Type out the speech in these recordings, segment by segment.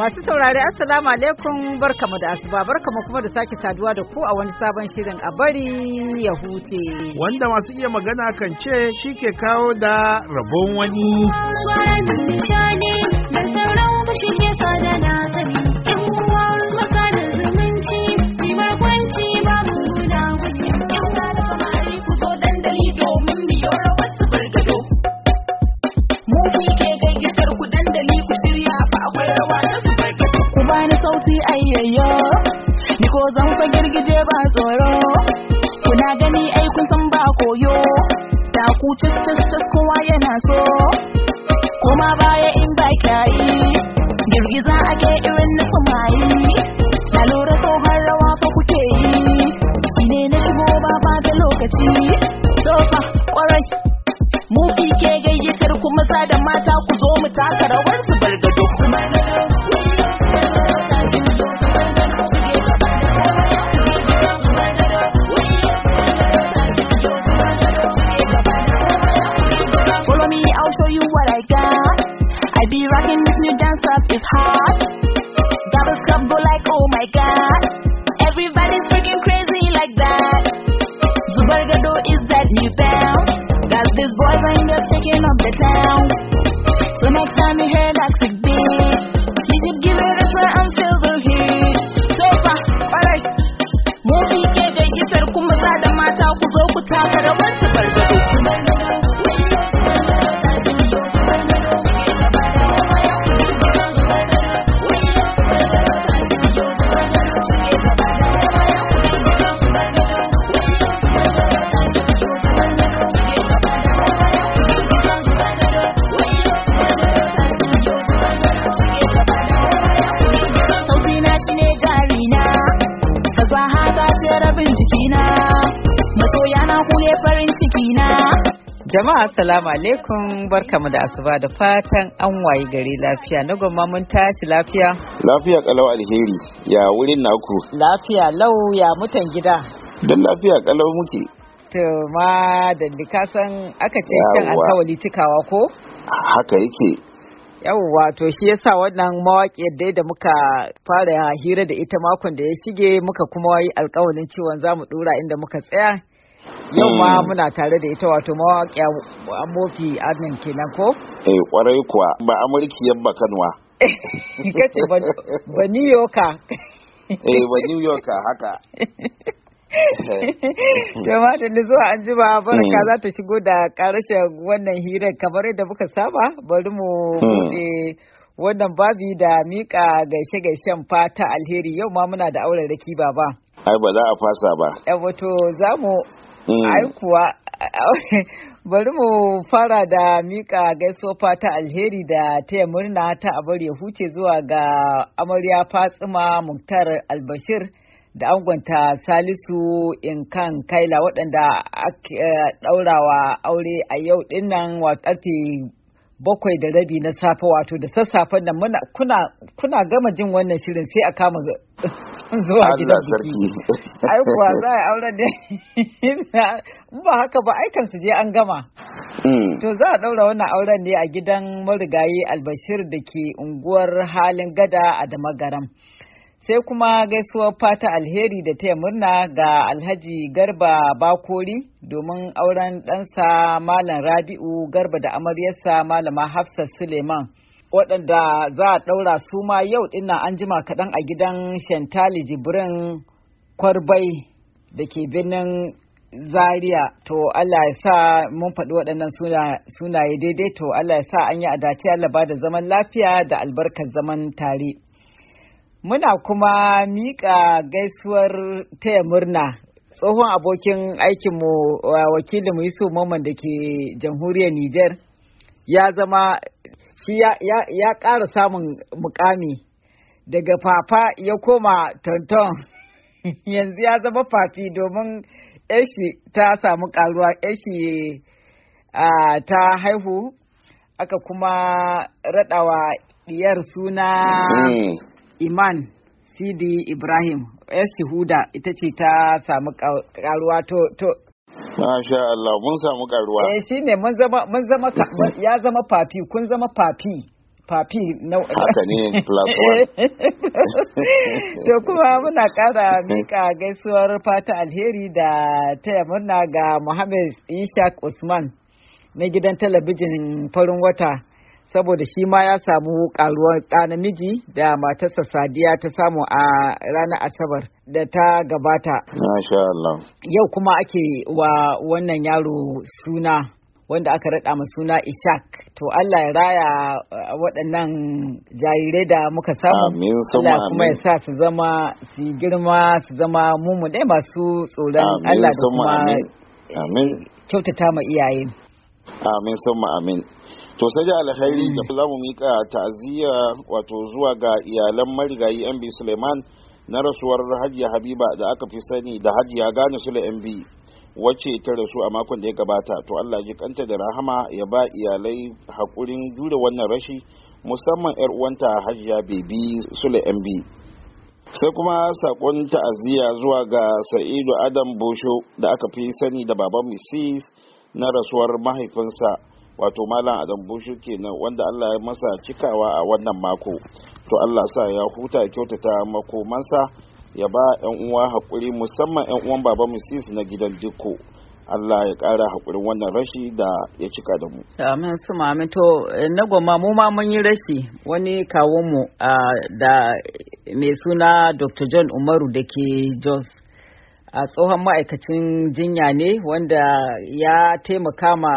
Masu saurari Assalamu alaikum barkamu da asuba barkamu kuma da sake saduwa da ku a wani sabon shirin a bari ya huce. Wanda masu iya magana kan ce shi ke kawo da rabon wani. Ayayyo, ni ko zan fa girgije ba tsoro, kuna gani ai kun san ba koyo, da ku cas kowa yana so, kuma baya in ba kyayi, girgiza ake irin na samayi, na lura tsohon rawa fa kuke yi, ne na shigo ba da lokaci, sofa kwarai, mu fi ke gayyatar kuma sa da mata ku zo mu taka rawar su bargado. Be rocking this new dance up, it's hot. Double cup go like, oh my god. Everybody's freaking crazy like that. Zubargado is that new bounce. Got these boys and girls taking up the town. So next time you hear that sick beat, you should give it a try and feel the heat. So far, alright. Movie ke da gitar kuma sa da mata ku zo ku taka rawar Zubargado. Jama'a assalamu alaikum barkamu da asuba da fatan an wayi gari lafiya na gwamma mun tashi lafiya. Lafiya kalau alheri ya wurin naku. Lafiya lau ya mutan gida. Don lafiya kalau muke. To ma da san aka ce can alkawali cikawa ko? Haka yake. Yawwa to shi yasa wannan mawaƙiyar dai da muka fara hira da ita makon da ya shige muka kuma yi alkawalin cewa za mu dora inda muka tsaya. Yau ma muna tare da ita wato mawaƙiya Mofi Adnan kenan ko? Kwarai kuwa ba Amurkiyar ba Kanwa. Kace ba New Yorker. Ba New Yorker haka. Jama'a da zuwa an jima baraka za ta shigo da karashin wannan hirar kamar yadda muka saba bari mu buɗe wannan babi da mika gaishe-gaishen fata alheri yau ma muna da auren raki baba. Ai ba za a fasa ba. Wato za mu aikuwa bari mu fara da mika gaisuwa fata alheri da taya murna ta abar ya huce zuwa ga amarya Fatsima Muktar Albashir da angonta Salisu Inkan Kaila waɗanda aka ɗaurawa aure a yau dinnan wa ƙarfe 7:30 na safe wato da sassafen nan kuna gama jin wannan shirin sai a kama zuwa gidan biki. Ai kuwa za a auren ne ba haka ba aikan su je an gama. To za a daura wannan auren ne a gidan marigayi Albashir da ke unguwar Halin Gada a Damagaram. Sai kuma gaisuwar fata alheri da taya murna ga Alhaji Garba Bakori domin auren ɗansa Malam Rabi'u Garba da amaryarsa Malama Hafsat Suleiman waɗanda za a ɗaura su ma yau ɗinnan an jima kaɗan a gidan Shantali Jibrin Kwarbai da ke birnin Zaria. To Allah ya sa mun faɗi waɗannan sunaye daidai to Allah ya sa an yi adace Allah ba da zaman lafiya da albarkar zaman tare. Muna kuma miƙa gaisuwar taya murna tsohon abokin aikinmu wakilinmu Yusuf Mamman da ke jamhuriyar Nijar ya zama shi ya ƙara samun mukami daga fafa ya koma tonton yanzu ya zama fafi domin eshi ta samu ƙaruwa eshi ta haihu aka kuma raɗawa diyar suna Iman Sidi Ibrahim Huda ita ce ta samu karuwa to Masha Allah mun samu karuwa. Shine mun zama ya zama papi kun zama papi papi na haka ne plus one. To kuma muna ƙara mika gaisuwar fata alheri da taya murna ga Muhammad Ishaq Usman na gidan talabijin farin wata, saboda shi ma ya samu karuwar ɗa namiji da matarsa Sadiya ta samu a ranar Asabar da ta gabata. Masha Allah. Yau kuma ake wa wannan yaro suna, wanda aka raɗa ma suna Ishaq. To Allah ya raya waɗannan jarirai da muka samu. Amin. Allah kuma ya sa su zama su girma su zama mumu ɗaya masu tsoron Allah da kuma kyautata ma iyaye. Amin summa amin. To sai da alkhairi da za mu mika ta'aziyya wato zuwa ga iyalan marigayi MB Suleiman na rasuwar Hajiya Habiba da aka fi sani da Hajiya Gane Sule MB, wacce ta rasu a makon da ya gabata. To Allah ji kanta da rahama ya ba iyalai hakurin jure wannan rashi, musamman yar uwanta Hajiya Bebi Sule MB. Sai kuma sakon ta'aziyya zuwa ga Sa'idu Adam Bosho da aka fi sani da baban Mrs na rasuwar mahaifinsa wato Malam Adam Bosho kenan, wanda Allah ya masa cikawa a wannan mako. To Allah sa ya huta ya kyautata makomansa, ya ba yan uwa hakuri, musamman yan uwan baba Mrs na gidan Dikko. Allah ya ƙara hakurin wannan rashi da ya cika da mu. Amin su mami. To na goma mu ma mun yi rashi, wani kawun mu da mai suna Dr. John Umaru da ke Jos, a tsohon ma'aikacin jinya ne wanda ya taimaka ma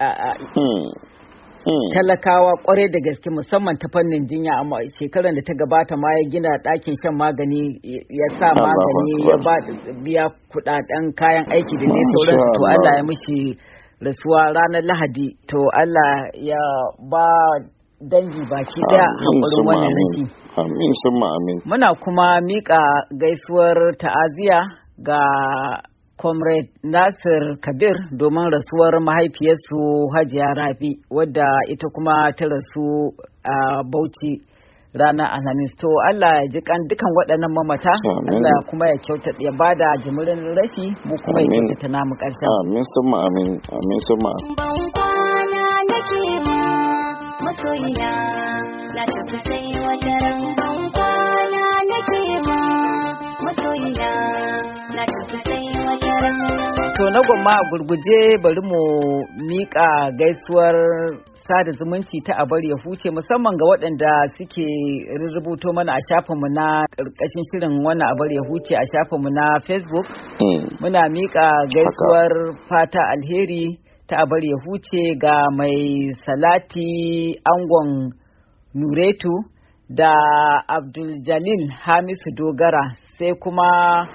talakawa kwarai da gaske, musamman ta fannin jinya. Amma shekarar da ta gabata ma ya gina ɗakin shan magani, ya sa magani, ya biya kudaden kayan aiki da dai sauransu. To Allah ya mishi rasuwa ranar Lahadi. To Allah ya ba dangi baki daya hakurin wannan rashi. Amin summa amin. Muna kuma mika gaisuwar ta'aziya ga Comrade Nasir Kabir domin rasuwar mahaifiyarsu Hajiya Rabi, wadda ita kuma ta rasu a Bauchi ranar Alhamis. To Allah ya ji kan dukan waɗannan mamata. Allah kuma ya kyauta, ya bada jimirin rashi, mu kuma ya kyautata namu ƙarshen. Amin summa amin. Amin summa. Ban kwana nake ba masoyina, na tafi sai wata ran. Ban kwana nake ba masoyina, na tafi sai wata ran. To na gwamma a gurguje bari mu miƙa gaisuwar sada zumunci ta abar ya huce, musamman ga waɗanda suke rubuto mana a shafinmu na ƙarƙashin shirin wannan abar ya huce a shafinmu na Facebook. Muna miƙa gaisuwar fata alheri ta abar ya huce ga mai Salati Angon Nuretu da Abdul Jalil Hamisu Dogara, sai kuma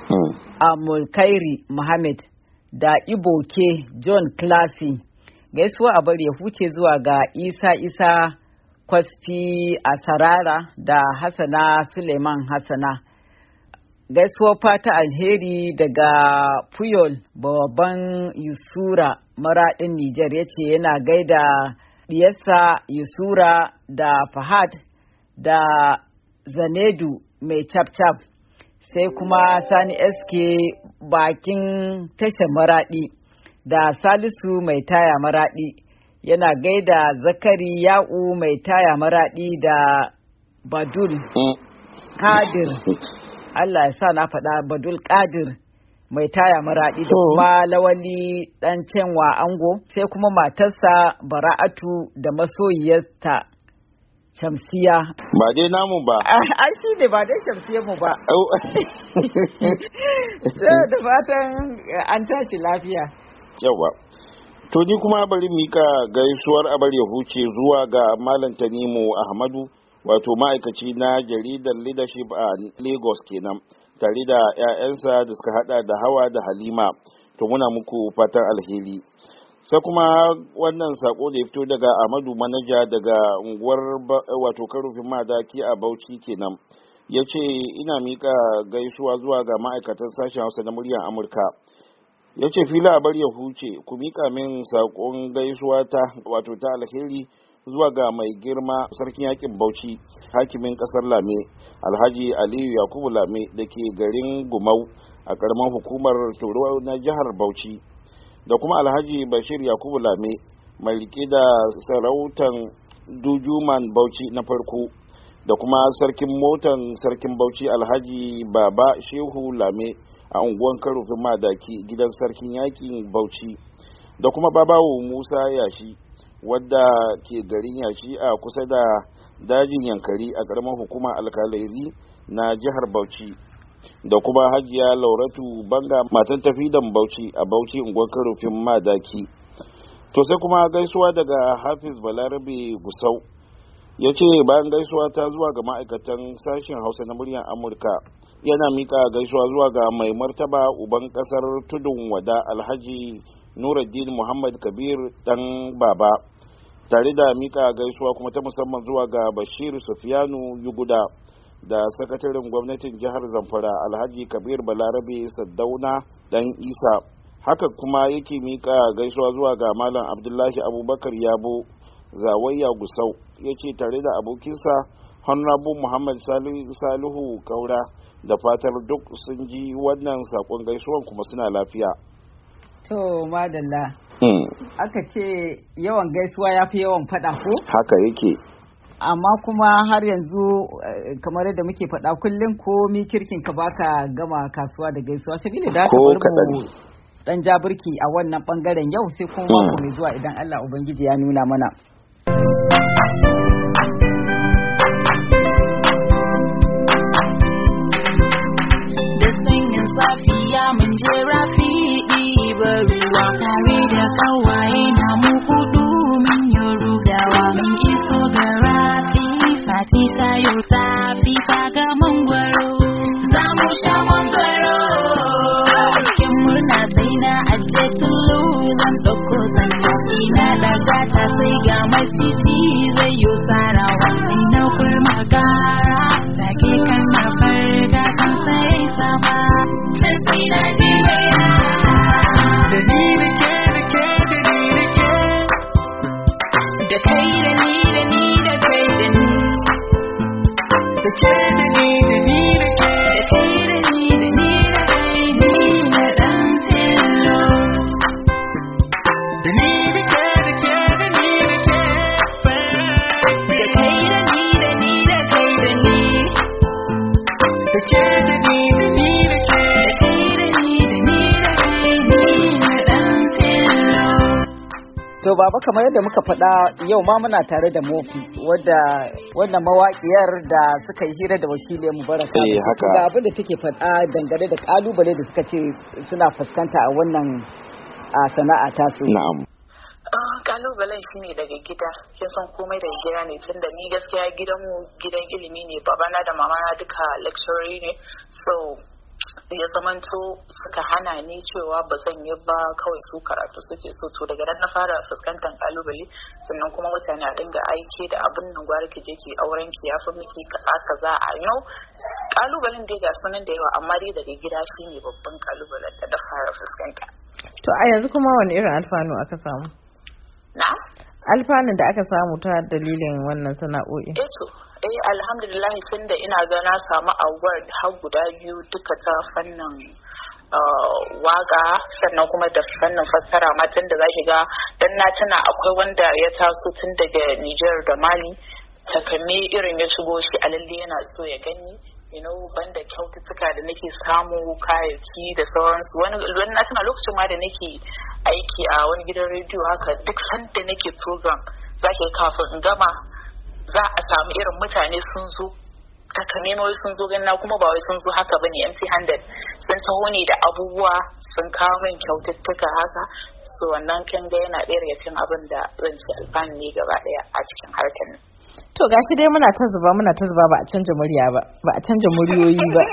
Amulkairi Muhammad da Iboke John Classy. Gaisuwa a bari ya huce zuwa ga Isa Kwasfi a Sarara da Hassana Suleiman Hassana. Gaisuwa fata alheri daga Puyol babban Yusura Maraɗin Nijar, ya ce yana gaida diyarsa Yusura da Fahad da Zanedu mai cap-cap, sai kuma Sani SK bakin tashar Maraɗi da Salisu mai taya Maraɗi, yana gaida Zakari Ya'u mai taya Maraɗi da Badul Kadir, Allah ya sa na faɗa, Badul Kadir mai taya Maraɗi, da kuma Lawali ɗan Cenwa Ango, sai kuma matarsa Bara'atu da masoyiyarta Shamsiya. Ba dai namu ba. Ai shi ne ba dai Shamsiyar mu ba. Da fatan an tashi lafiya. Yawa. To ni kuma bari mika gaisuwar abar ya huce zuwa ga Malam Tanimu Ahmadu, wato ma'aikaci na jaridar Leadership a Lagos kenan, tare da 'ya'yansa da suka hada da Hawa da Halima. To muna muku fatan alheri. Sai kuma wannan sako da ya fito daga Ahmadu Manaja daga unguwar wato Karufin Madaki a Bauchi kenan, ya ce ina mika gaisuwa zuwa ga ma'aikatan sashen Hausa na muryar Amurka. Ya ce fila bar ya huce, ku mika min sakon gaisuwa ta wato ta alheri zuwa ga mai girma sarkin yakin Bauchi, hakimin kasar Lame, Alhaji Aliyu Yakubu Lame da ke garin Gumau a karamar hukumar Toro na jihar Bauchi, da kuma Alhaji Bashir Yakubu Lame mai rike da sarautan Dujuman Bauchi na farko da kuma sarkin motan sarkin Bauchi Alhaji Baba Shehu Lame a unguwan Karofin Madaki gidan sarkin yakin Bauchi da kuma Babawo Musa Yashi wadda ke garin Yashi a kusa da dajin Yankari a ƙaramar hukumar alkalairi na jihar Bauchi da kuma Hajiya Lauratu Banga matan tafidan Bauchi a Bauchi unguwar Karofin Madaki. To sai kuma gaisuwa daga Hafiz Balarabe Gusau ya ce bayan gaisuwa ta zuwa ga ma'aikatan sashen Hausa na muryar Amurka yana mika gaisuwa zuwa ga mai martaba uban kasar Tudun Wada Alhaji Nuruddin Muhammad Kabir dan baba, tare da mika gaisuwa kuma ta musamman zuwa ga Bashir Sufiyanu Yuguda da sakataren gwamnatin jihar Zamfara Alhaji Kabir Balarabe Saddauna dan Isa. Haka kuma yake mika gaisuwa zuwa ga Malam Abdullahi Abubakar Yabo Zawayya Gusau, yace tare da abokinsa Honorable Muhammad Salihu Kaura da fatar duk sun ji wannan sakon gaisuwan kuma suna lafiya. To madalla. Aka ce yawan gaisuwa ya fi yawan faɗa ko? Haka yake. Amma kuma har yanzu kamar yadda muke faɗa kullum ko mi kirkin ka baka gama kasuwa da gaisuwa sabili da ka bar mu dan jabirki a wannan bangaren yau sai kuma mako mai zuwa idan Allah Ubangiji ya nuna mana. Da sanyin safiya mun je rafi ɗiba ruwa tare da kawaye na mu hudu min yi rugawa mun iso ga rafi fati sayo tafi ga mangwaro za mu sha mangwaro cikin murna sai na ajiye tulu zan ɗauko zannafi na daga ta sai ga maciji zai yi sarawa sai na kurma gara take kan na farga kan sai sama sai na ji mai da ni da ke da kai da ni da ni da kai da ni da ke da ni da ni da ke da kai da ni da ni da kai ni na dan tilo da ni da ke da ke da ni da ke da kai da ni da ni da kai da ni da ke da ni da ni da ke da kai da ni da ni da kai ni na dan tilo. To baba kamar yadda muka faɗa yau ma muna tare da Mofi wadda wannan mawaƙiyar da suka yi hira da wakilin mu Baraka. Haka. Ga abin da take faɗa dangane da kalubale da suka ce suna fuskanta a wannan sana'a ta su. Na'am. Kalubalen shi ne daga gida, kin san komai daga gida ne tunda ni gaskiya gidanmu gidan ilimi ne, babana da mamana duka lecturer ne, so ya zamanto suka hana ni cewa ba zan yi ba, kawai su karatu suke so. To daga nan na fara fuskantar kalubale, sannan kuma mutane a dinga aiki da abin nan gwara ki je ki auren ki yafi miki kaza a yau. Kalubalen dai ga sunan da yawa, amma dai daga gida shine babban kalubalen da na fara fuskanta. To a yanzu kuma wani irin alfanu aka samu? Na? Alfanun da aka samu ta dalilin wannan sana'o'i? Alhamdulillah tunda ina ga na samu award har guda biyu duka ta fannin waka, sannan kuma da fannin fassara ma tunda zaki ga dan na tuna akwai wanda ya taso tun daga Niger da Mali takame irin ya shigo shi a lalle yana so ya gani, banda kyaututtuka da nake samu kayayyaki da sauransu. Wani na tuna lokacin ma da nake aiki a wani gidan rediyo haka, duk sanda nake program zaki kafin in gama za a samu irin mutane sun zo takamaiman sun zo ganna, kuma ba wai sun zo haka bane empty handed, sun taho ne da abubuwa sun kawo min kyaututtuka haka. So wannan kin ga yana ɗaya daga cikin abin da zan ci alfanu ne gaba ɗaya a cikin harkar nan. To gashi dai muna ta zuba ba a canja murya ba a canja muryoyi ba.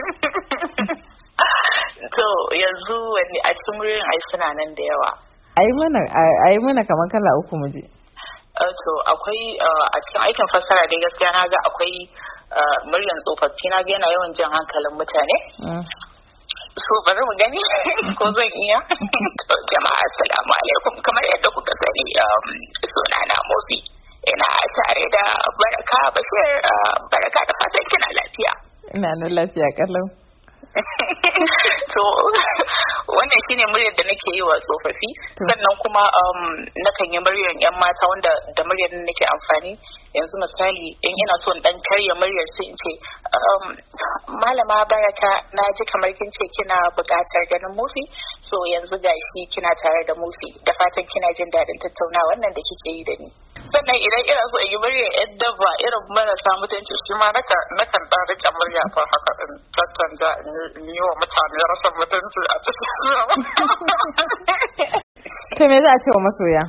To yanzu wani a cikin muryoyin ai suna nan da yawa. Ayi mana kamar kala uku mu je. To akwai a cikin aikin fassara dai gaskiya na ga akwai muryan tsofaffi, na ga yana yawan jan hankalin mutane. So bari mu gani ko zan iya. Jama'a assalamu alaikum, kamar yadda kuka sani sunana Mofi, ina tare da Baraka Bashir. Baraka da fatan kina lafiya. Ina nan lafiya kallon. To wannan shine muryar da nake yi wa tsofaffi. Sannan kuma nakan yi muryar yan mata wanda da muryar nake amfani. Yanzu misali in ina so dan karya muryar sai in ce malama Baraka, na ji kamar kin ce kina buƙatar ganin Mufi, so yanzu gashi kina tare da Mufi, da fatan kina jin daɗin tattaunawa wannan da kike yi da ni. Sannan idan ina so in yi muryar yan dabba irin marasa mutunci, shi ma nakan dan rike murya ta haka in tattanja in yi wa mutane rashin mutunci a cikin to me za a ce wa masoya?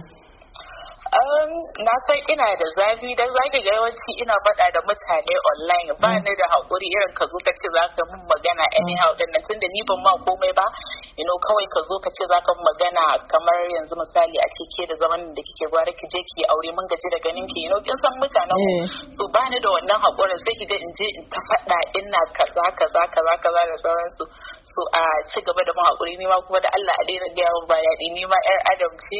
Na san ina da zafi dan zaki ga yawanci ina faɗa da mutane online, ba ni da haƙuri irin ka zo ka ce za ka mun magana anyhow din nan, tunda ni ban ma komai ba, kawai ka zo ka ce za ka magana kamar yanzu misali a ce ke da zaman da kike gwara ki je ki aure mun gaji da ganin ki, kin san mutanen mu, so ba ni da wannan haƙurin, sai ki ga in je in ta faɗa ina kaza da sauransu. So a ci gaba da mun haƙuri, ni ma kuma da Allah a daina gaya min bayani, ni ma yar adam ce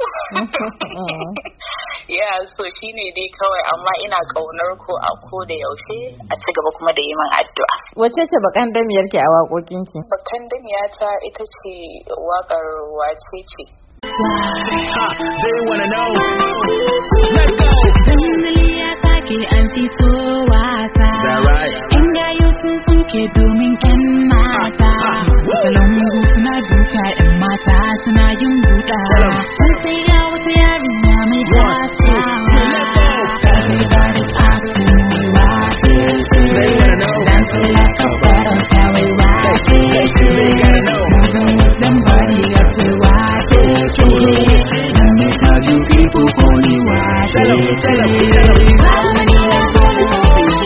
yeah, so shine dai kawai, amma ina kaunar ku a ko da yaushe, a ci gaba kuma da yi min addu'a. Wace ce bakan damiyar ki a waƙoƙin ki? Bakan damiya ta ita ce waƙar wace ce. They wanna know. Let's go. Dandaliya take an fito wasa. In gayu sun suke domin ƴan mata. Salongu suna duka ƴan mata suna yin buɗa. Sun sai ga wata yarinya mai gasa. Everybody's asking me what is it? Dancing like a butterfly, what is it? Moving with them body up to what is it? Let me tell you people only what is it? How many years old is it?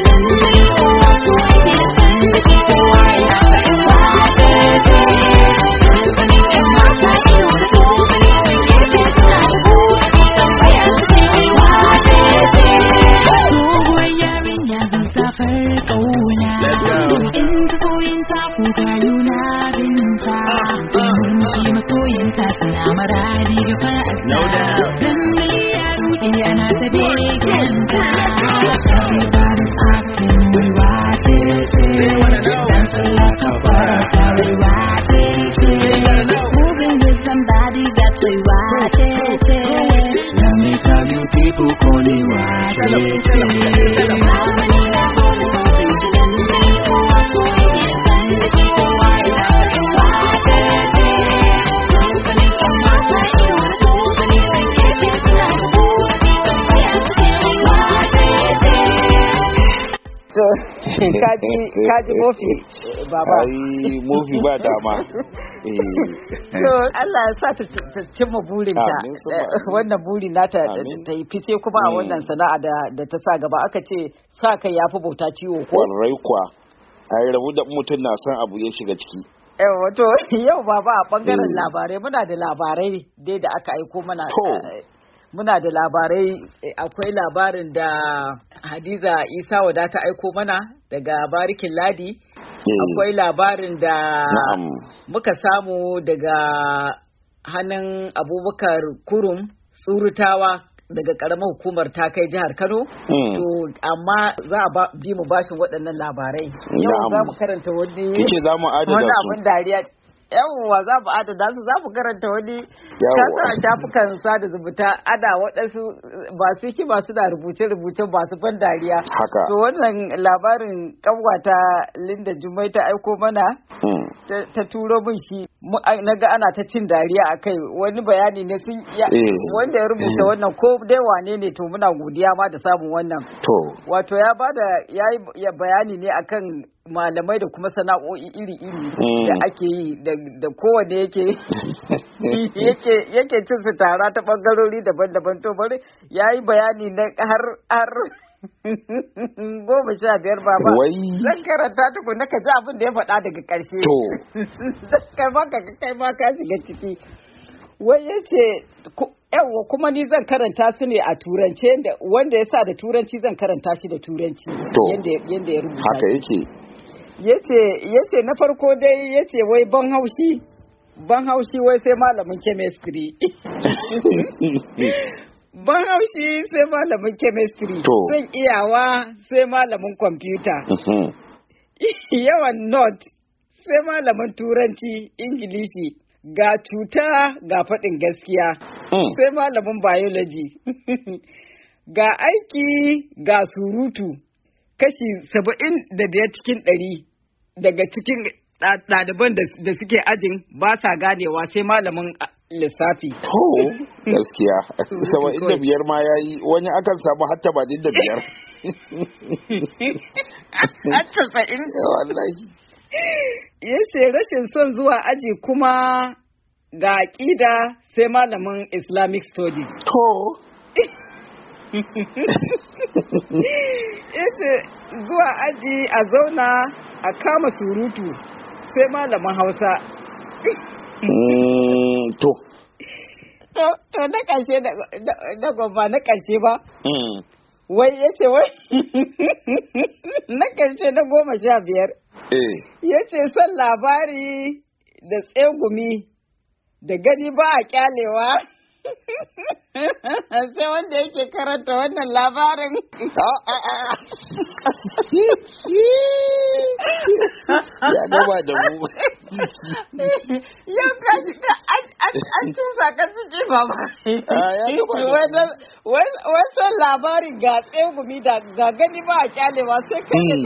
kaji Mofi baba. Ai Mofi ba dama. To Allah ya sa ta cimma burinta. Wannan buri nata ta yi fice kuma a wannan sana'a da ta sa gaba. Aka ce sa kai yafi bauta ciwo ko. Wallahi kwa. Ai rabu da mutum na san abu ya shiga ciki. Wato yau baba a bangaren labarai muna da labarai dai da aka aiko mana. Muna da labarai, akwai labarin da Hadiza Isa Wada ta aiko mana daga Barikin Ladi. Akwai labarin da muka samu daga hannun Abubakar Kurum Tsurutawa daga karamar hukumar ta kai jihar Kano. To amma za a bi mu bashin waɗannan labarai. Yau za mu karanta wani abin dariya. Yawwa za mu adana su, za mu karanta wani kasa a shafukan sada zumunta ana waɗansu masu hikima suna rubuce-rubuce masu ban dariya. To wannan labarin kanwata Linda Jummai ta aiko mana ta turo min shi, na ga ana ta cin dariya a kai, wani bayani ne sun wanda ya rubuta wannan ko dai wane ne, to muna godiya ma da samun wannan. Wato ya yi bayani ne akan malamai da kuma sana'o'i iri-iri da ake yi da kowane yake cin su tara ta bangarori daban-daban. To bari ya yi bayani na har 15 baba. Zan karanta tukuna ka ji abin da ya faɗa daga ƙarshe. Kai ma ka shiga ciki. Wai yace yawa kuma ni zan karanta su ne a turance, wanda ya sa da turanci zan karanta shi da turanci yanda ya rubuta. Haka yake. Yace na farko dai yace wai ban haushi wai sai malamin chemistry. Ban haushi sai malamin chemistry. Zan iyawa sai malamin computer. Yawan note sai malamin turanci Ingilishi ga cuta ga faɗin gaskiya. Sai malamin biology. Ga aiki ga surutu. Kashi 75 cikin 100 daga cikin ɗaliban da suke ajin ba sa ganewa sai malamin lissafi. Gaskiya. 75 ma ya yi, wani akan samu hatta ba da 5. Hatta 70. Wallahi. Yace rashin son zuwa aji kuma ga aƙida sai malamin Islamic Studies. Yace zuwa aji a zauna a kama surutu sai malamin Hausa. To na ƙarshe na gwamba na ƙarshe ba. Wai yace wai na ƙarshe na 15. Yace son labari da tsegumi da gani ba a kyalewa. Sai wanda yake karanta wannan labarin. Ya gaba da mu. Yau ka shiga an cusa ka ciki ba ba. Wasan labari ga tsegumi da ga gani ba a kyalewa sai kai ke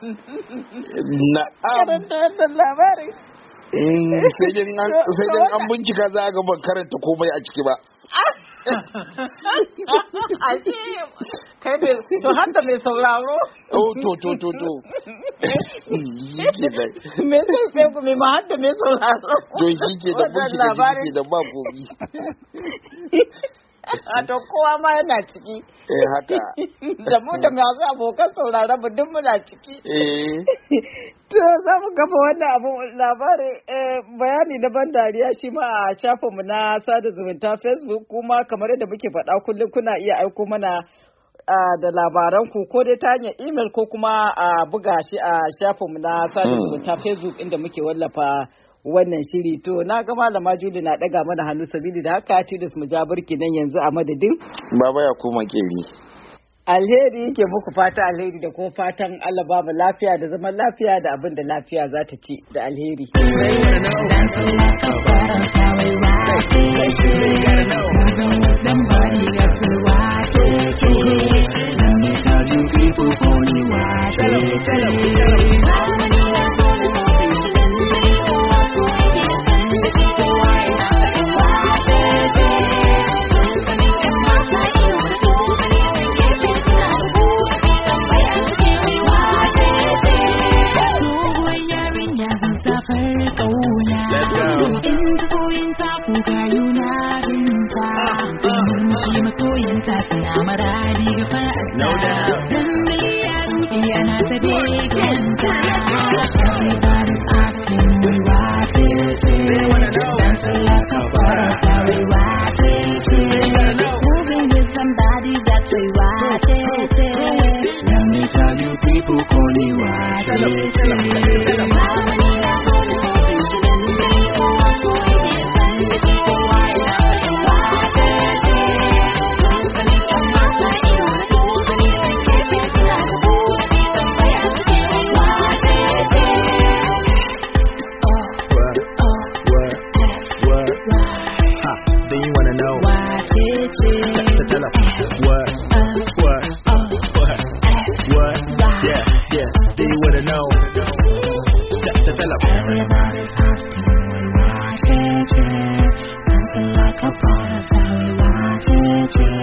karanta wannan labarin. Sai dai an bincika za a ga ban karanta komai a ciki ba. Kai ne to hanta mai sauraro. To. Me sai ku mai ma hanta mai sauraro. To shi ke da bincika shi ke da ba komi. To kowa ma yana ciki. Haka. Da mu da masu abokan sauraron mu duk muna ciki. To za mu gaba wannan abu labarin bayani na ban dariya shi ma a shafinmu na sada zumunta Facebook, kuma kamar yadda muke faɗa kullum kuna iya aiko mana da labaranku ko dai ta hanyar email ko kuma a buga shi a shafinmu na sada zumunta Facebook inda muke wallafa wannan shiri. To na ga malama Juli na ɗaga mana hannu sabili da haka tilas mu ja burki nan yanzu a madadin Baba ya kuma keri. Alheri yake muku fata alheri da kuma fatan Allah ba mu lafiya da zaman lafiya da abin da lafiya za ta ci da alheri. Everybody's asking me why, like a butterfly, why,